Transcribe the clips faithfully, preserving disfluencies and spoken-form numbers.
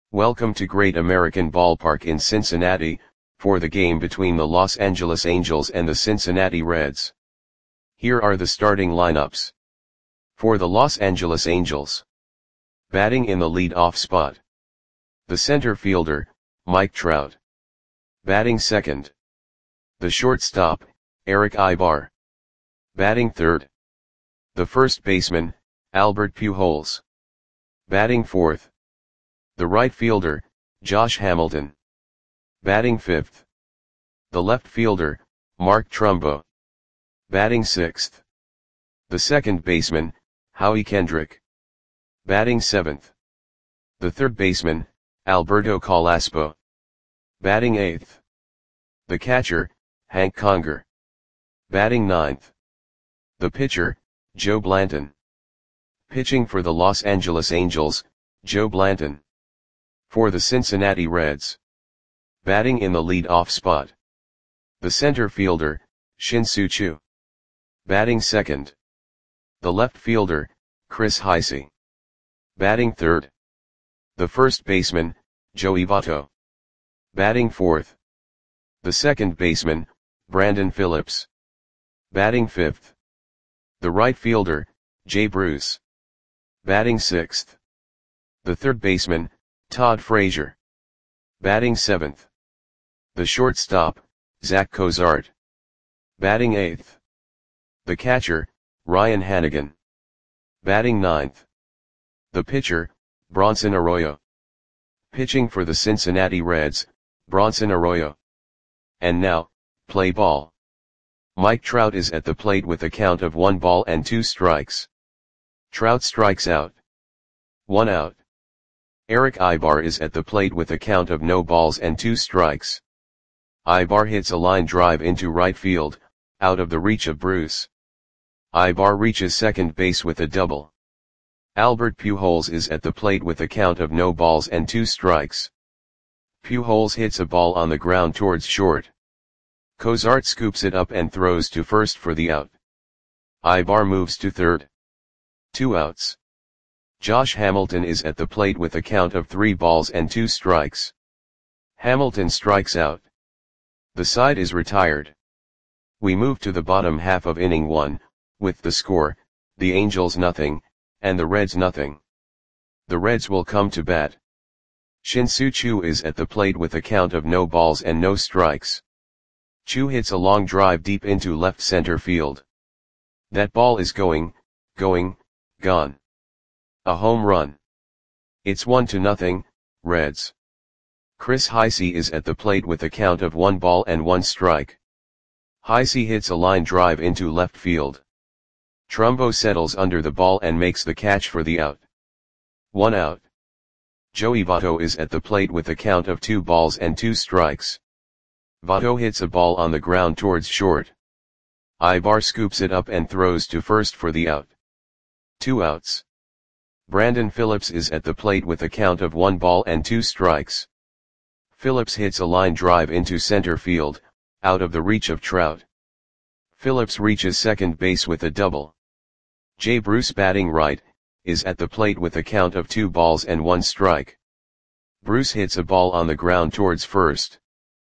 Welcome to Great American Ballpark in Cincinnati, for the game between the Los Angeles Angels and the Cincinnati Reds. Here are the starting lineups. For the Los Angeles Angels. Batting in the lead-off spot. The center fielder, Mike Trout. Batting second. The shortstop, Erick Aybar. Batting third. The first baseman, Albert Pujols. Batting fourth. The right fielder, Josh Hamilton. Batting fifth. The left fielder, Mark Trumbo. Batting sixth. The second baseman, Howie Kendrick. Batting seventh. The third baseman, Alberto Carrasco. Batting eighth. The catcher, Hank Conger. Batting ninth. The pitcher, Joe Blanton. Pitching for the Los Angeles Angels, Joe Blanton. For the Cincinnati Reds. Batting in the lead-off spot. The center fielder, Shin-Soo Choo. Batting second. The left fielder, Chris Heisey. Batting third. The first baseman, Joey Votto. Batting fourth. The second baseman, Brandon Phillips. Batting fifth. The right fielder, Jay Bruce. Batting sixth. The third baseman, Todd Frazier. Batting seventh. The shortstop, Zach Cozart. Batting eighth. The catcher, Ryan Hanigan. Batting ninth. The pitcher, Bronson Arroyo. Pitching for the Cincinnati Reds, Bronson Arroyo. And now, play ball. Mike Trout is at the plate with a count of one ball and two strikes. Trout strikes out. One out. Erick Aybar is at the plate with a count of no balls and two strikes. Aybar hits a line drive into right field, out of the reach of Bruce. Aybar reaches second base with a double. Albert Pujols is at the plate with a count of no balls and two strikes. Pujols hits a ball on the ground towards short. Cozart scoops it up and throws to first for the out. Aybar moves to third. Two outs. Josh Hamilton is at the plate with a count of three balls and two strikes. Hamilton strikes out. The side is retired. We move to the bottom half of inning one, with the score, the Angels nothing, and the Reds nothing. The Reds will come to bat. Shin-Soo Choo is at the plate with a count of no balls and no strikes. Choo hits a long drive deep into left center field. That ball is going, going, gone. A home run. It's one to nothing, Reds. Chris Heisey is at the plate with a count of one ball and one strike. Heisey hits a line drive into left field. Trumbo settles under the ball and makes the catch for the out. One out. Joey Votto is at the plate with a count of two balls and two strikes. Votto hits a ball on the ground towards short. Aybar scoops it up and throws to first for the out. Two outs. Brandon Phillips is at the plate with a count of one ball and two strikes. Phillips hits a line drive into center field, out of the reach of Trout. Phillips reaches second base with a double. Jay Bruce, batting right, is at the plate with a count of two balls and one strike. Bruce hits a ball on the ground towards first.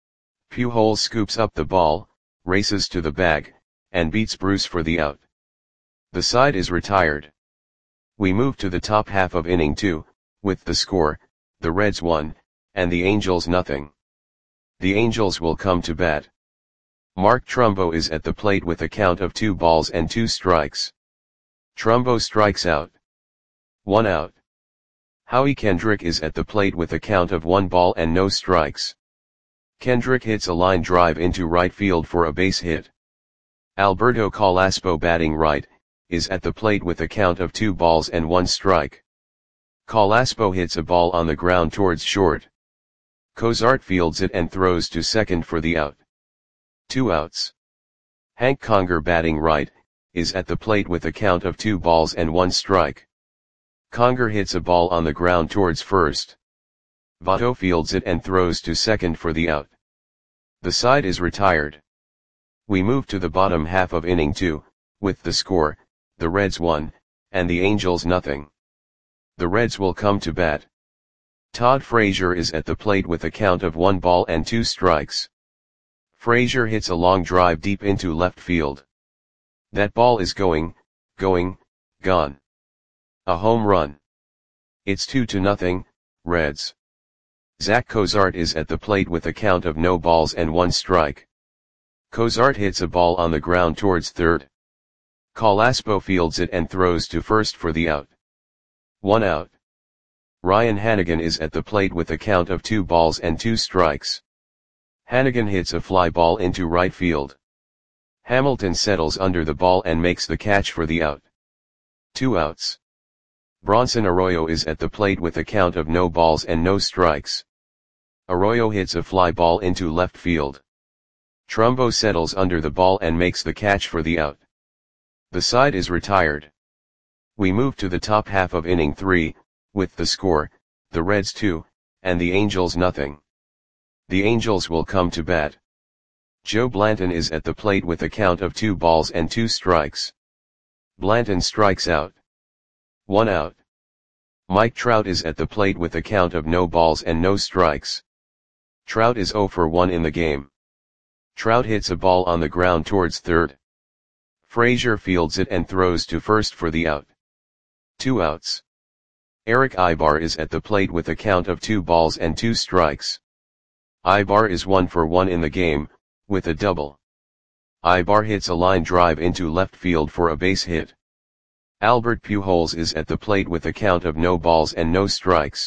Pujols scoops up the ball, races to the bag, and beats Bruce for the out. The side is retired. We move to the top half of inning two, with the score, the Reds one, and the Angels nothing. The Angels will come to bat. Mark Trumbo is at the plate with a count of two balls and two strikes. Trumbo strikes out. One out. Howie Kendrick is at the plate with a count of one ball and no strikes. Kendrick hits a line drive into right field for a base hit. Alberto Carrasco, batting right, is at the plate with a count of two balls and one strike. Carrasco hits a ball on the ground towards short. Cozart fields it and throws to second for the out. Two outs. Hank Conger, batting right, is at the plate with a count of two balls and one strike. Conger hits a ball on the ground towards first. Votto fields it and throws to second for the out. The side is retired. We move to the bottom half of inning two, with the score, the Reds one, and the Angels nothing. The Reds will come to bat. Todd Frazier is at the plate with a count of one ball and two strikes. Frazier hits a long drive deep into left field. That ball is going, going, gone. A home run. It's two to nothing, Reds. Zach Cozart is at the plate with a count of no balls and one strike. Cozart hits a ball on the ground towards third. Colaspo fields it and throws to first for the out. One out. Ryan Hanigan is at the plate with a count of two balls and two strikes. Hanigan hits a fly ball into right field. Hamilton settles under the ball and makes the catch for the out. Two outs. Bronson Arroyo is at the plate with a count of no balls and no strikes. Arroyo hits a fly ball into left field. Trumbo settles under the ball and makes the catch for the out. The side is retired. We move to the top half of inning three, with the score, the Reds two, and the Angels nothing. The Angels will come to bat. Joe Blanton is at the plate with a count of two balls and two strikes. Blanton strikes out. One out. Mike Trout is at the plate with a count of no balls and no strikes. Trout is zero for one in the game. Trout hits a ball on the ground towards third. Frazier fields it and throws to first for the out. Two outs. Eric Ibar is at the plate with a count of two balls and two strikes. Ibar is one for one in the game, with a double. Ibar hits a line drive into left field for a base hit. Albert Pujols is at the plate with a count of no balls and no strikes.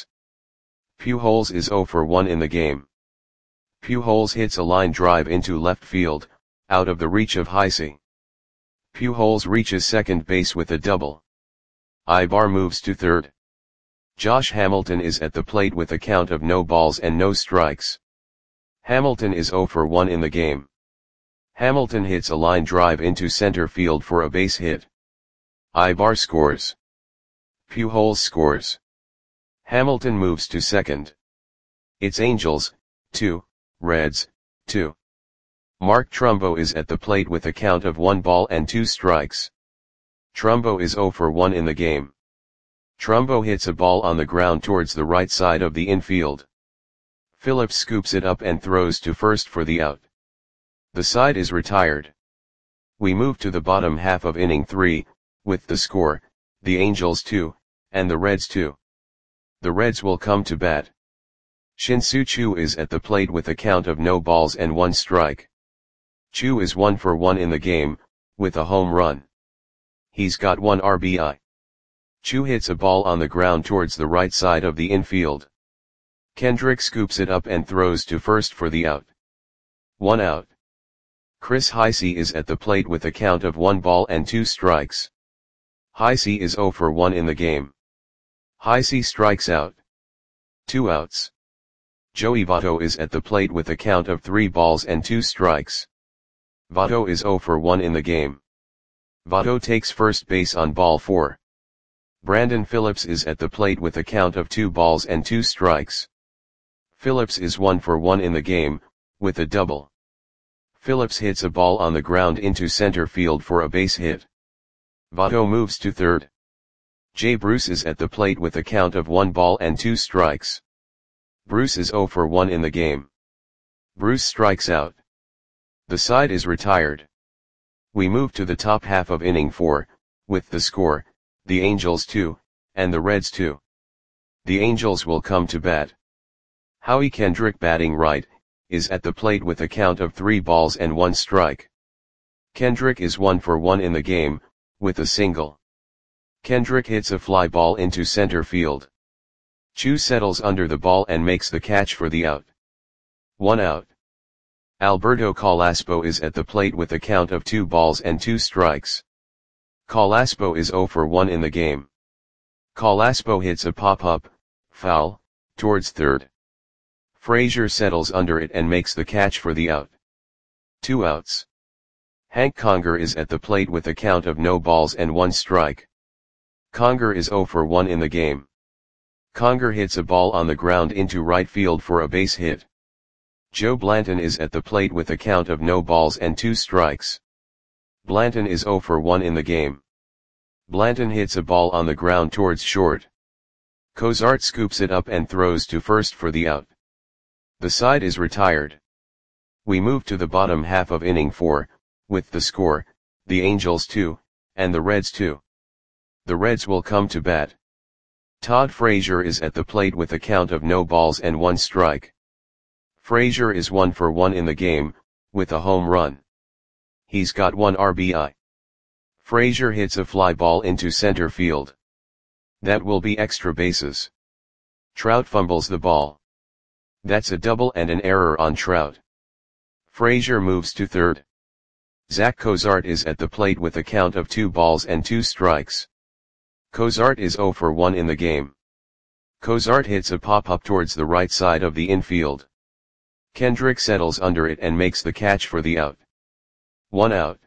Pujols is zero for one in the game. Pujols hits a line drive into left field, out of the reach of Heisey. Pujols reaches second base with a double. Ibar moves to third. Josh Hamilton is at the plate with a count of no balls and no strikes. Hamilton is zero for one in the game. Hamilton hits a line drive into center field for a base hit. Ibar scores. Pujols scores. Hamilton moves to second. It's Angels, two, Reds, two. Mark Trumbo is at the plate with a count of one ball and two strikes. Trumbo is zero for one in the game. Trumbo hits a ball on the ground towards the right side of the infield. Phillips scoops it up and throws to first for the out. The side is retired. We move to the bottom half of inning three, with the score, the Angels two, and the Reds two. The Reds will come to bat. Shin-Soo Choo is at the plate with a count of no balls and one strike. Choo is one for one in the game, with a home run. He's got one R B I. Choo hits a ball on the ground towards the right side of the infield. Kendrick scoops it up and throws to first for the out. One out. Chris Heisey is at the plate with a count of one ball and two strikes. Heisey is zero for one in the game. Heisey strikes out. Two outs. Joey Votto is at the plate with a count of three balls and two strikes. Votto is zero for one in the game. Votto takes first base on ball four. Brandon Phillips is at the plate with a count of two balls and two strikes. Phillips is one for one in the game, with a double. Phillips hits a ball on the ground into center field for a base hit. Votto moves to third. Jay Bruce is at the plate with a count of one ball and two strikes. Bruce is zero for one in the game. Bruce strikes out. The side is retired. We move to the top half of inning four, with the score, the Angels two, and the Reds two. The Angels will come to bat. Howie Kendrick, batting right, is at the plate with a count of three balls and one strike. Kendrick is one for one in the game, with a single. Kendrick hits a fly ball into center field. Choo settles under the ball and makes the catch for the out. One out. Alberto Colaspo is at the plate with a count of two balls and two strikes. Colaspo is zero for one in the game. Colaspo hits a pop-up, foul, towards third. Frazier settles under it and makes the catch for the out. Two outs. Hank Conger is at the plate with a count of no balls and one strike. Conger is zero for one in the game. Conger hits a ball on the ground into right field for a base hit. Joe Blanton is at the plate with a count of no balls and two strikes. Blanton is zero for one in the game. Blanton hits a ball on the ground towards short. Cozart scoops it up and throws to first for the out. The side is retired. We move to the bottom half of inning four, with the score, the Angels two, and the Reds two. The Reds will come to bat. Todd Frazier is at the plate with a count of no balls and one strike. Frazier is one for one in the game, with a home run. He's got one R B I. Frazier hits a fly ball into center field. That will be extra bases. Trout fumbles the ball. That's a double and an error on Trout. Frazier moves to third. Zach Cozart is at the plate with a count of two balls and two strikes. Cozart is zero for one in the game. Cozart hits a pop-up towards the right side of the infield. Kendrick settles under it and makes the catch for the out. One out.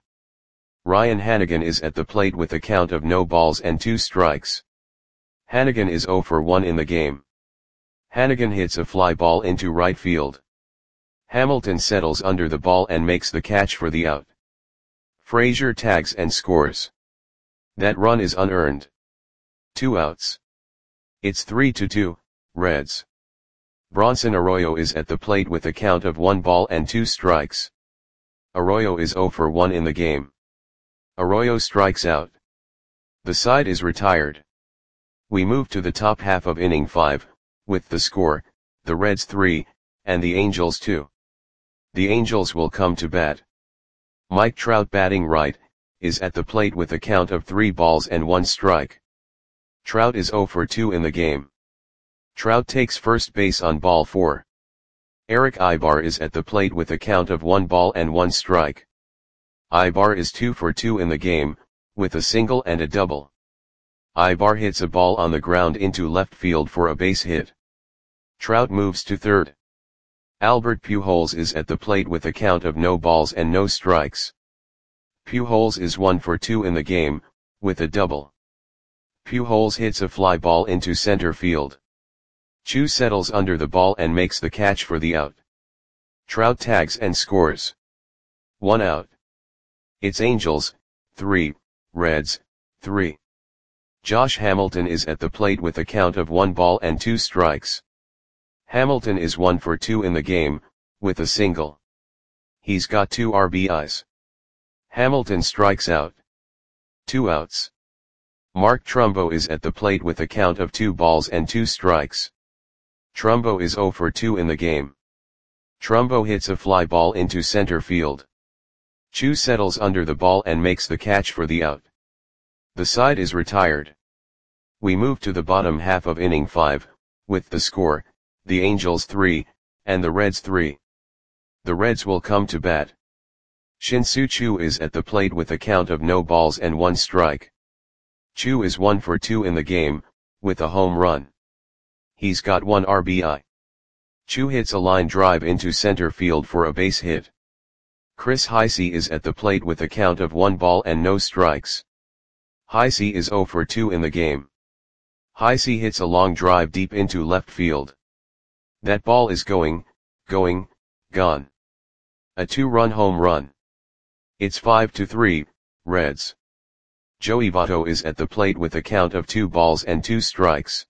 Ryan Hanigan is at the plate with a count of no balls and two strikes. Hanigan is zero for one in the game. Hanigan hits a fly ball into right field. Hamilton settles under the ball and makes the catch for the out. Frazier tags and scores. That run is unearned. Two outs. It's three to two, Reds. Bronson Arroyo is at the plate with a count of one ball and two strikes. Arroyo is zero for one in the game. Arroyo strikes out. The side is retired. We move to the top half of inning five, with the score, the Reds three, and the Angels two. The Angels will come to bat. Mike Trout, batting right, is at the plate with a count of three balls and one strike. Trout is zero for two in the game. Trout takes first base on ball four. Eric Aybar is at the plate with a count of one ball and one strike. Aybar is two for two in the game, with a single and a double. Aybar hits a ball on the ground into left field for a base hit. Trout moves to third. Albert Pujols is at the plate with a count of no balls and no strikes. Pujols is one for two in the game, with a double. Pujols hits a fly ball into center field. Chu settles under the ball and makes the catch for the out. Trout tags and scores. One out. It's Angels, three, Reds, three. Josh Hamilton is at the plate with a count of one ball and two strikes. Hamilton is one for two in the game, with a single. He's got two R B Is. Hamilton strikes out. Two outs. Mark Trumbo is at the plate with a count of two balls and two strikes. Trumbo is zero for two in the game. Trumbo hits a fly ball into center field. Chu settles under the ball and makes the catch for the out. The side is retired. We move to the bottom half of inning five, with the score, the Angels three, and the Reds three. The Reds will come to bat. Shin-Soo Choo is at the plate with a count of no balls and one strike. Chu is one for two in the game, with a home run. He's got one R B I. Chu hits a line drive into center field for a base hit. Chris Heisey is at the plate with a count of one ball and no strikes. Heisey is zero for two in the game. Heisey hits a long drive deep into left field. That ball is going, going, gone. A two-run home run. It's five to three, Reds. Joey Votto is at the plate with a count of two balls and two strikes.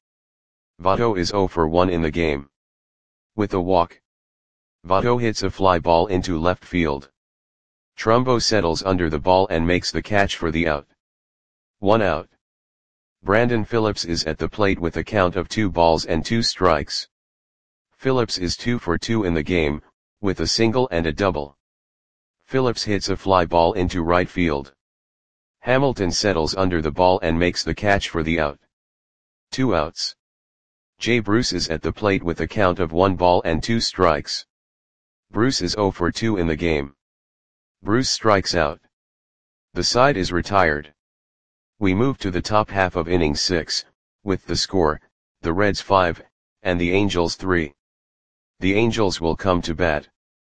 Votto is zero for one in the game. With a walk. Votto hits a fly ball into left field. Trumbo settles under the ball and makes the catch for the out. One out. Brandon Phillips is at the plate with a count of two balls and two strikes. Phillips is two for two in the game, with a single and a double. Phillips hits a fly ball into right field. Hamilton settles under the ball and makes the catch for the out. Two outs. Jay Bruce is at the plate with a count of one ball and two strikes. Bruce is zero for two in the game. Bruce strikes out. The side is retired. We move to the top half of inning six, with the score, the Reds five, and the Angels three. The Angels will come to bat.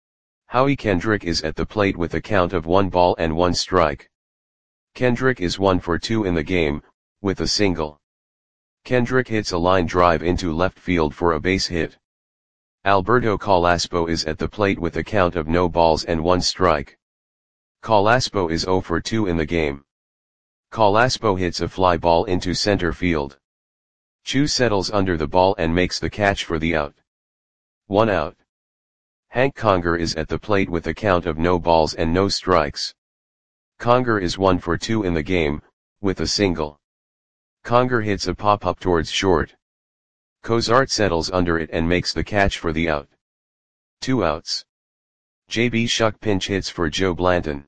Howie Kendrick is at the plate with a count of one ball and one strike. Kendrick is one for two in the game, with a single. Kendrick hits a line drive into left field for a base hit. Alberto Calaspo is at the plate with a count of no balls and one strike. Calaspo is zero for two in the game. Calaspo hits a fly ball into center field. Chu settles under the ball and makes the catch for the out. One out. Hank Conger is at the plate with a count of no balls and no strikes. Conger is one for two in the game, with a single. Conger hits a pop-up towards short. Cozart settles under it and makes the catch for the out. Two outs. J B Shuck pinch hits for Joe Blanton.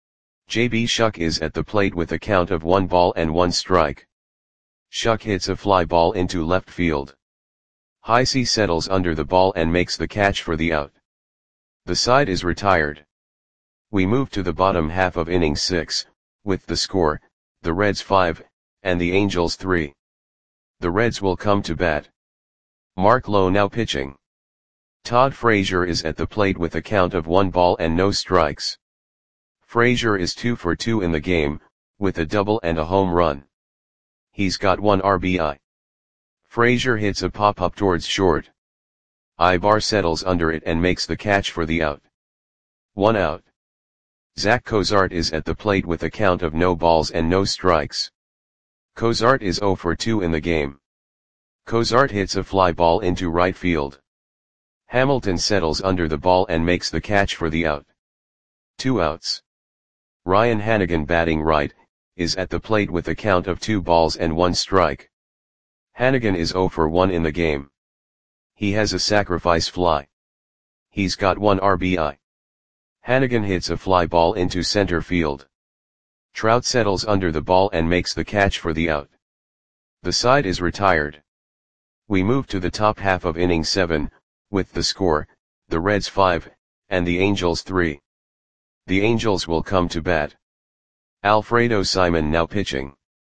J B Shuck is at the plate with a count of one ball and one strike. Shuck hits a fly ball into left field. Heisey settles under the ball and makes the catch for the out. The side is retired. We move to the bottom half of inning six, with the score, the Reds five, and the Angels three. The Reds will come to bat. Mark Lowe now pitching. Todd Frazier is at the plate with a count of one ball and no strikes. Frazier is two for two in the game, with a double and a home run. He's got one R B I. Frazier hits a pop-up towards short. Ibar settles under it and makes the catch for the out. One out. Zach Cozart is at the plate with a count of no balls and no strikes. Cozart is zero for two in the game. Cozart hits a fly ball into right field. Hamilton settles under the ball and makes the catch for the out. Two outs. Ryan Hannigan, batting right, is at the plate with a count of two balls and one strike. Hannigan is zero for one in the game. He has a sacrifice fly. He's got one R B I. Hannigan hits a fly ball into center field. Trout settles under the ball and makes the catch for the out. The side is retired. We move to the top half of inning seven, with the score, the Reds five, and the Angels three. The Angels will come to bat. Alfredo Simon now pitching.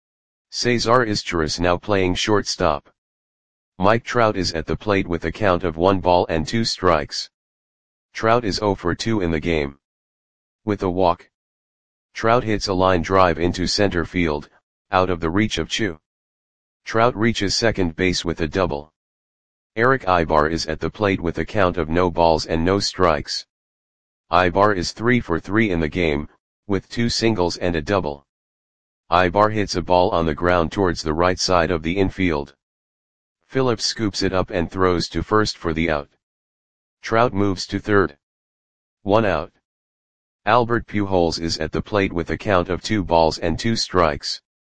Cesar Izturis now playing shortstop. Mike Trout is at the plate with a count of one ball and two strikes. Trout is zero for two in the game. With a walk. Trout hits a line drive into center field, out of the reach of Chu. Trout reaches second base with a double. Eric Ibar is at the plate with a count of no balls and no strikes. Ibar is three for three in the game, with two singles and a double. Ibar hits a ball on the ground towards the right side of the infield. Phillips scoops it up and throws to first for the out. Trout moves to third. One out. Albert Pujols is at the plate with a count of two balls and two strikes.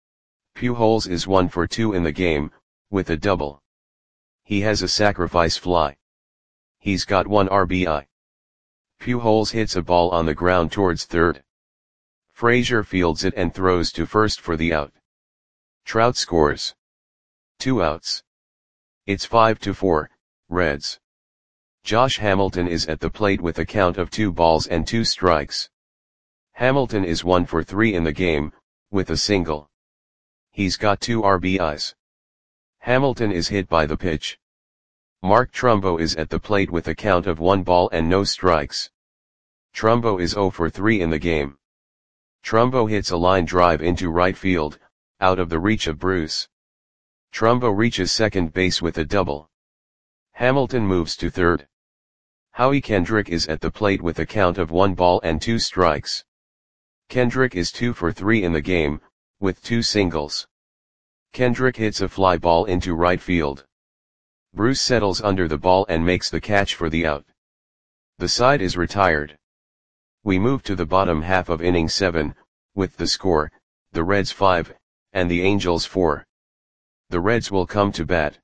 Pujols is one for two in the game, with a double. He has a sacrifice fly. He's got one R B I. Pujols hits a ball on the ground towards third. Frazier fields it and throws to first for the out. Trout scores. Two outs. It's five to four, Reds. Josh Hamilton is at the plate with a count of two balls and two strikes. Hamilton is one for three in the game, with a single. He's got two R B Is. Hamilton is hit by the pitch. Mark Trumbo is at the plate with a count of one ball and no strikes. Trumbo is zero for three in the game. Trumbo hits a line drive into right field, out of the reach of Bruce. Trumbo reaches second base with a double. Hamilton moves to third. Howie Kendrick is at the plate with a count of one ball and two strikes. Kendrick is two for three in the game, with two singles. Kendrick hits a fly ball into right field. Bruce settles under the ball and makes the catch for the out. The side is retired. We move to the bottom half of inning seven, with the score, the Reds five, and the Angels four. The Reds will come to bat.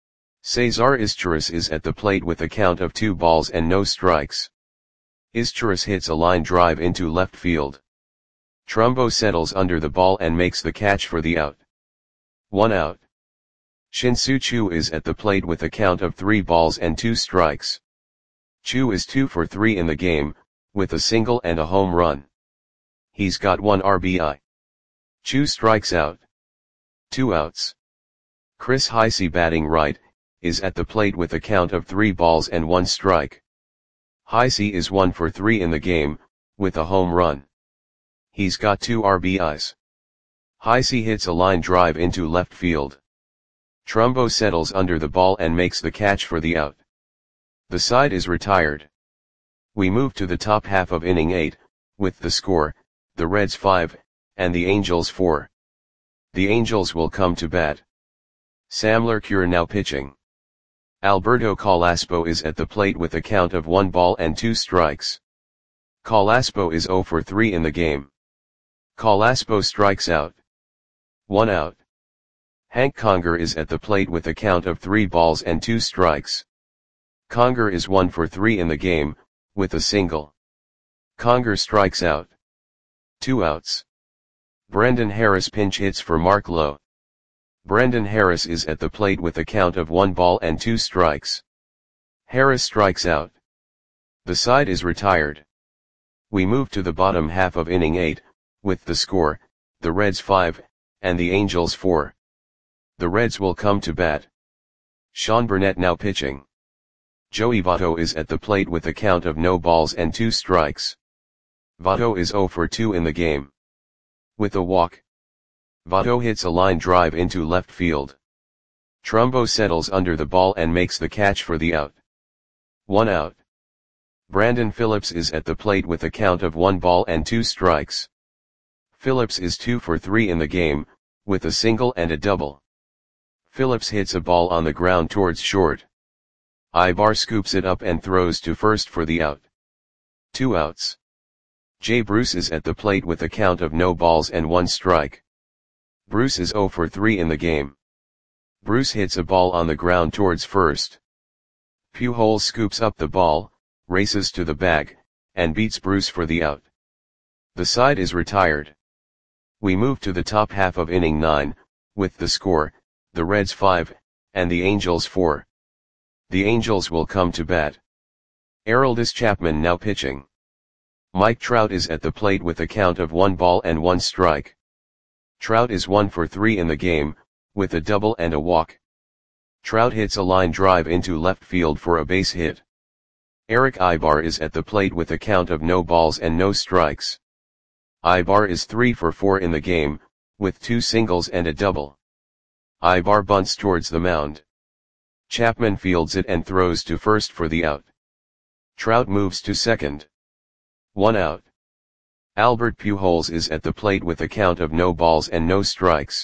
Cesar Izturis is at the plate with a count of two balls and no strikes. Izturis hits a line drive into left field. Trumbo settles under the ball and makes the catch for the out. One out. Shin-Soo Choo is at the plate with a count of three balls and two strikes. Choo is two for three in the game, with a single and a home run. He's got one R B I. Choo strikes out. Two outs. Chris Heisey, batting right, is at the plate with a count of three balls and one strike. Heisey is one for three in the game, with a home run. He's got two R B Is. Heisey hits a line drive into left field. Trumbo settles under the ball and makes the catch for the out. The side is retired. We move to the top half of inning eight, with the score, the Reds five, and the Angels four. The Angels will come to bat. Sam Lercure now pitching. Alberto Calaspo is at the plate with a count of one ball and two strikes. Calaspo is zero for three in the game. Calaspo strikes out. One out. Hank Conger is at the plate with a count of three balls and two strikes. Conger is one for three in the game, with a single. Conger strikes out. Two outs. Brendan Harris pinch hits for Mark Lowe. Brendan Harris is at the plate with a count of one ball and two strikes. Harris strikes out. The side is retired. We move to the bottom half of inning eight, with the score, the Reds five, and the Angels four. The Reds will come to bat. Sean Burnett now pitching. Joey Votto is at the plate with a count of no balls and two strikes. Votto is zero for two in the game. With a walk. Votto hits a line drive into left field. Trumbo settles under the ball and makes the catch for the out. One out. Brandon Phillips is at the plate with a count of one ball and two strikes. Phillips is two for three in the game, with a single and a double. Phillips hits a ball on the ground towards short. Ibar scoops it up and throws to first for the out. Two outs. Jay Bruce is at the plate with a count of no balls and one strike. Bruce is zero for three in the game. Bruce hits a ball on the ground towards first. Pujols scoops up the ball, races to the bag, and beats Bruce for the out. The side is retired. We move to the top half of inning nine, with the score, the Reds five, and the Angels four. The Angels will come to bat. Aroldis Chapman now pitching. Mike Trout is at the plate with a count of one ball and one strike. Trout is one for three in the game, with a double and a walk. Trout hits a line drive into left field for a base hit. Eric Ibar is at the plate with a count of no balls and no strikes. Ibar is three for four in the game, with two singles and a double. Ibar bunts towards the mound. Chapman fields it and throws to first for the out. Trout moves to second. One out. Albert Pujols is at the plate with a count of no balls and no strikes.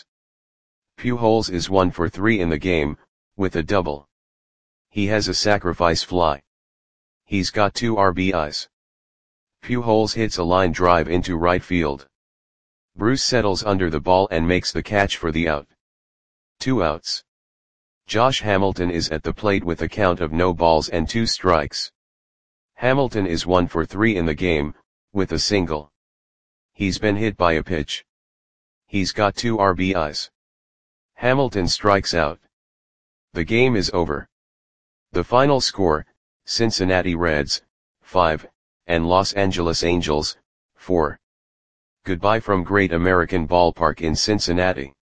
Pujols is one for three in the game, with a double. He has a sacrifice fly. He's got two R B Is. Pujols hits a line drive into right field. Bruce settles under the ball and makes the catch for the out. Two outs. Josh Hamilton is at the plate with a count of no balls and two strikes. Hamilton is one for three in the game, with a single. He's been hit by a pitch. He's got two R B Is. Hamilton strikes out. The game is over. The final score, Cincinnati Reds, five, and Los Angeles Angels, four. Goodbye from Great American Ballpark in Cincinnati.